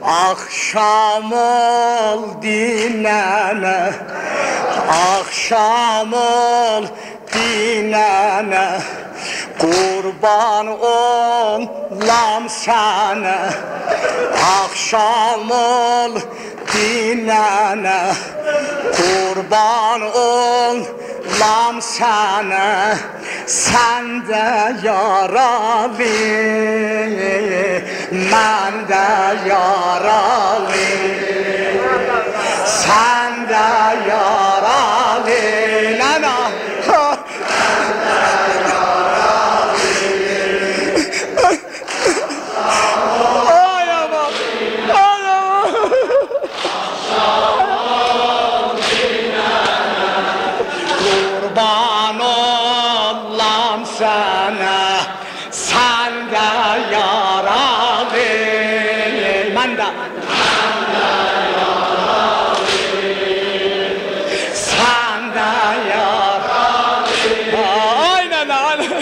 Akşam oldu nene, akşam oldu nene, kurban olam sana. Akşam oldu nene, kurban olam sana. Sen de yaralı, ben de yaralı. Sen de yaralı, nana. Ay aman, ay aman. Kurban olam sana, sen de yaralı, ben de. Sen de yaralı, aynen aynen.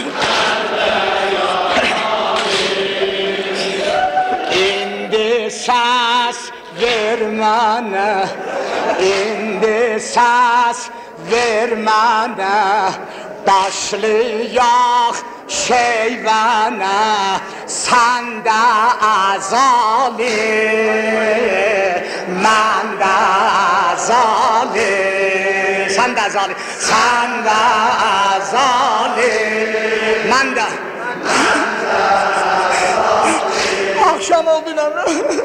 İndi ses vermene, indi ses vermene, başlayak şeyvene, sen de azali, ben de azali. Sen de azali, sen de azali, ben de. Akşam oldu lan.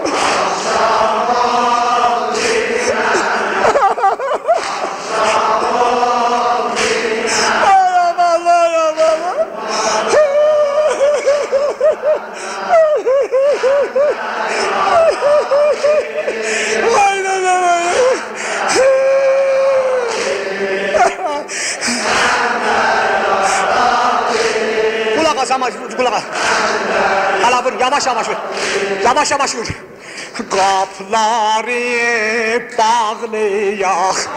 Kulak as ama kulak as. Hala vur yavaş yavaş vur. Yavaş yavaş vur. Kapıları bağlayak.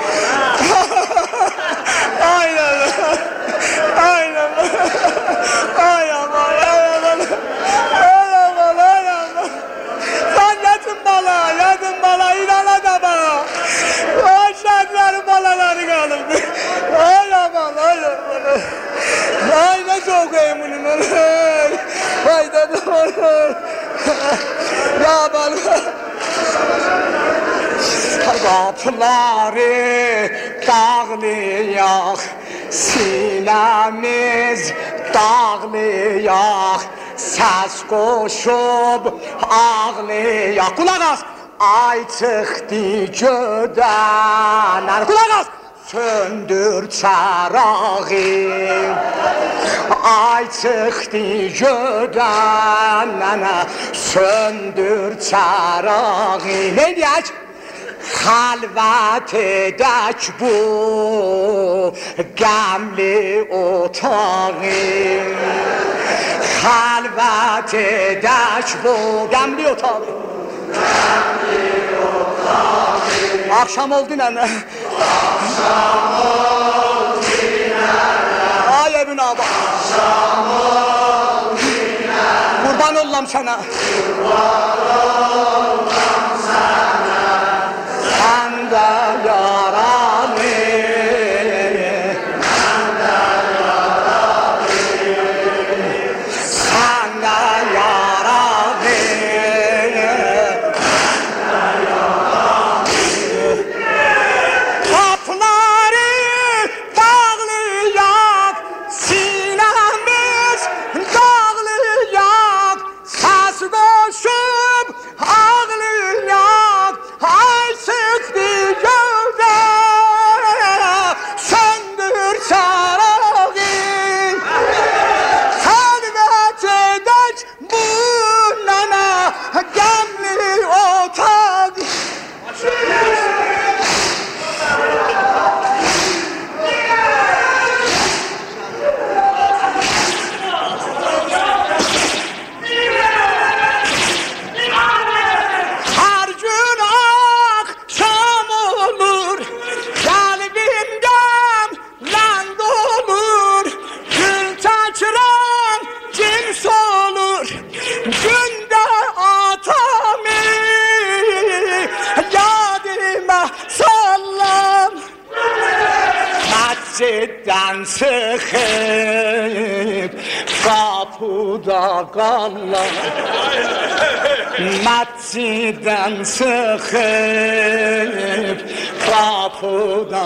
Aynen. Aynen. Ay aman, ay aman. Ay aman, ay aman. Sen yedin bala, inana da bana. Ay şehirlerin balaları kalırdı. Ay aman, ay aman. Ay ne çok eminim. Ay dedim onu. Ya bana. Kapıları bağlayak, sinemiz dağlayak, ses koşup ağlayak. Kulak as! Ay çıktı göden, kulak as! Söndür çırağı. Ay çıktı göden, söndür çırağı. Ne diyecek? Halvet edek bu gemli otağı. Halvet edek bu gemli otağı. Akşam oldu nene. Akşam oldu nene. Ay Ebün abi. Akşam oldu nene. Kurban olam sana. Kurban olam sana. Sen de yaralı, Ben de yaralı. sen de yaralı. Kapıları bağlayak, sinemiz dağlayak, ses koşup Mescidden çıkıp kapıda kallar. Mescidden çıkıp kapıda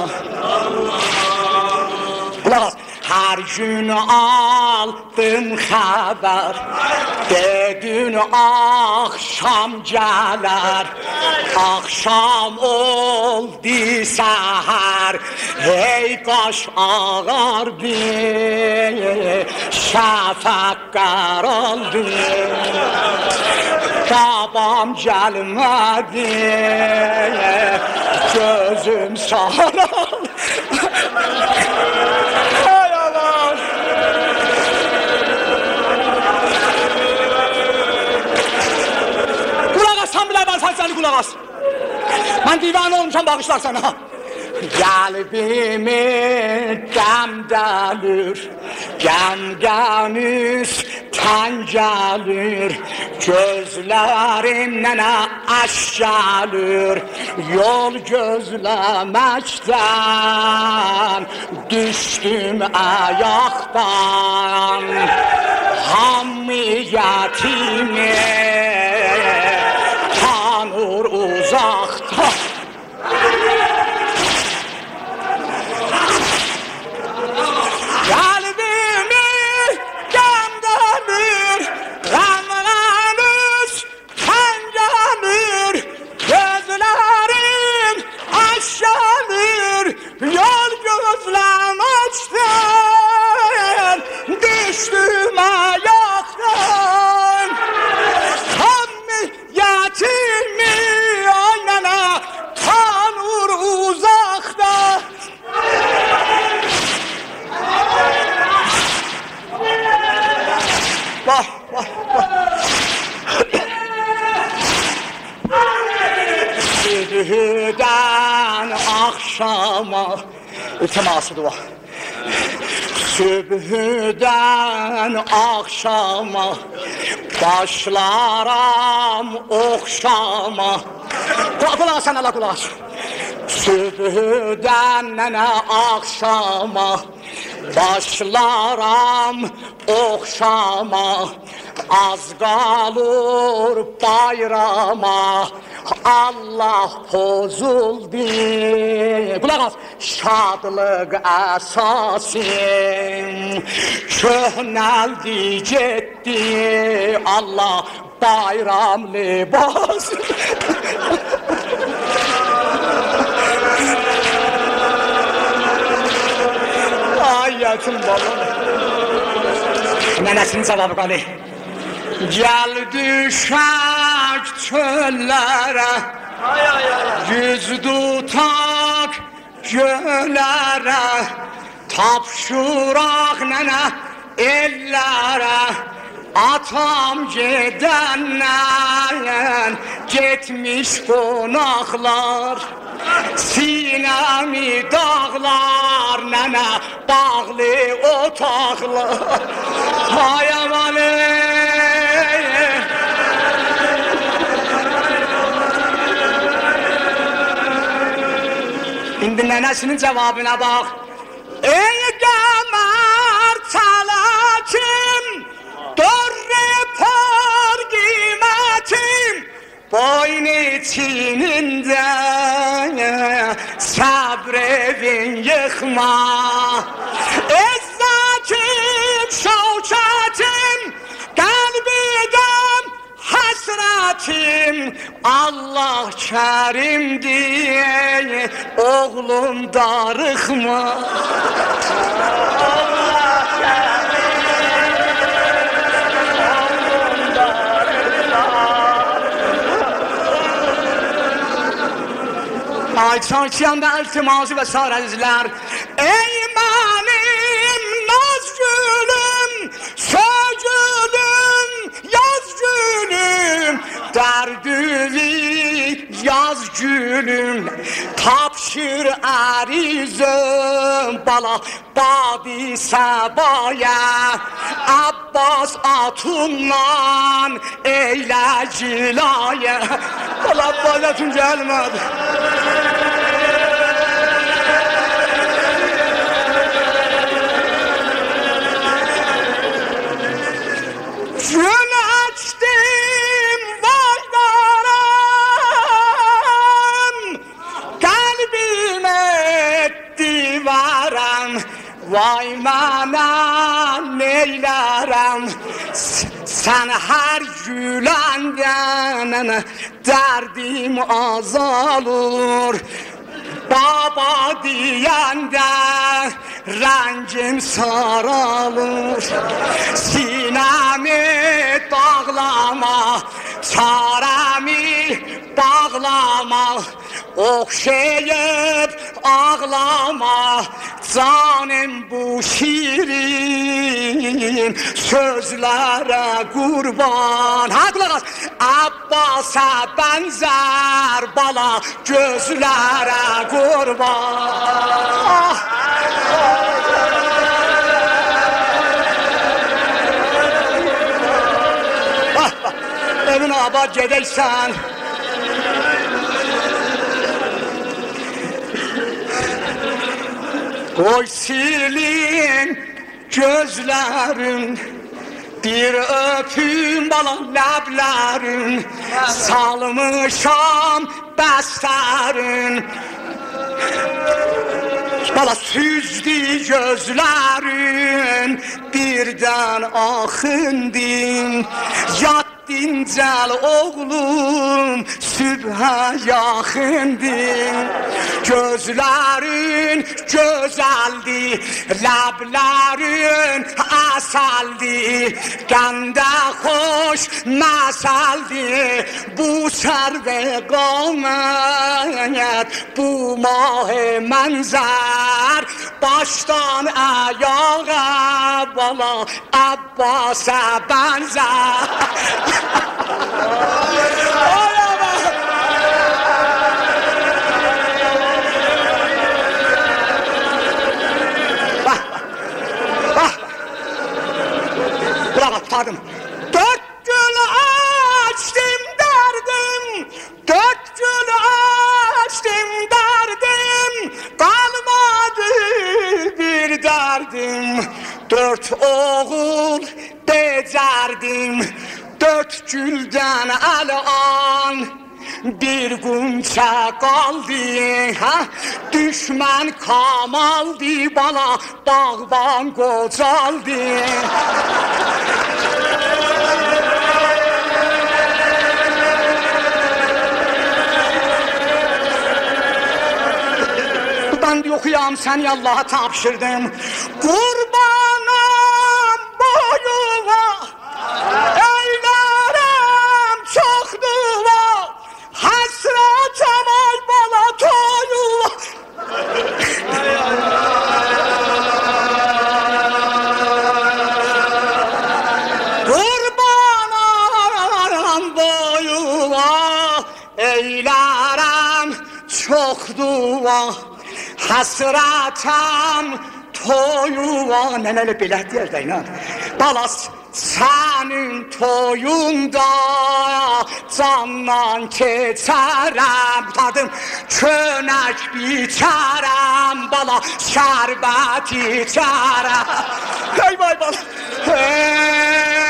kallar. Her gün aldım haber, dedin akşam gelir. Akşam oldu seher, hey qaş ağardı, şafak qaraldı. Babam gelmedi, gözüm saraldı. Sen bile ben seni kulak as. Ben divane olmuşam, bağışlar sana. Kalbimi demdelir, gem üstten gelir. Gözlerimden aş gelir, yol gözlemekten düştüm ayaktan. Hamiyetimi tanır uzakta. Kalbimi gemdelir, gamlar üstten gelir. Gözlerim aşağılır, yol gözlemekten düştüm ayaktan. Hamiyetimi aynana tanır uzakta. Vah vah vah. Sübhden akşama teması dua. Sübhden akşama başlaram okşama. Kulak sen Allah kulak. Sübhden akşama başlaram okşama. Az kalır bayrama, Allah pozuldu. Kulak as. Şadlık esasim köhneldi gitti, Allah bayram libas. Ayetim baba. Nenesinin cevabı kaldı. Gel düşək çöllərə, yüz tutaq gölərə, tapşıraq nənə ellərə. Atam gedəndən getmiş qonaqlar, sinəmi dağlar, nənə bağlı otaqlar. Hay amanı. İndi nənəsinin cevabına bak. Ey qəmər çalakim, dörrü par qiymətim, boyun içinində səbrevin yıxma. İzzətim, şəvkətim, qəlbidəm həsrətim, Allah kərimdir, oğlum darıxma. Allah kərimdir, oğlum darıxma. Ay çarşıyanda iltiması və sarəzlər. Ey mənim naz gülüm, sözgülüm, yaz gülüm, dərdüvi yaz gülüm, tapşır ərizim bala badi səbaya, Abbas atundan eylə cilaya. Bala Abbasatun gəlmədi. Vay mənə neylərəm, sən hər güləndən dərdim azalır. Baba deyəndə rəngim saralır. Sinəmi dağlama, çarəmi bağlama, oxşayıb ağlama, canım bu şirin sözlərə qurban. Ha, qulaq as. Abbasa bənzər bala gözlərə qurban. Evin abad gedəksən, oy sirlin gözlərin, bir öpüm bala ləblərin, salmışam bəstərin. Bala süzdü gözlərin, birdən axındın. Yat dincəl oğlum, sübhə yaxındın. Gözlərin gözəldi, ləblərin əsəldi, qəndə xoş məsəldi. Bu sərvə qamət, bu mah-ı mənzər, başdan ayağa bala Abbasa bənzər. Bravo, tutardım. 4 gün açtım derdim, 4 gün açtım derdim, kalmadı bir derdim. 4 oğul becerdim, 4 gülden əlan bir qunça qaldı. Ha? Düşmən kamaldı bala, bağban qocaldı. Ben de okuyam, seni Allah'a tapşırdım. Qurbanam boyuna, eylərəm çox dua, həsrətəm ay bala toyuva. Qurbanam boyuna, eylərəm çox dua, həsrətəm toyuva. Nənəli belə deyər də inan. Balas sənin toyunda candan keçərəm. Tadım könək biçərəm bala, şərbət içərəm. Hey vay bala. Hey.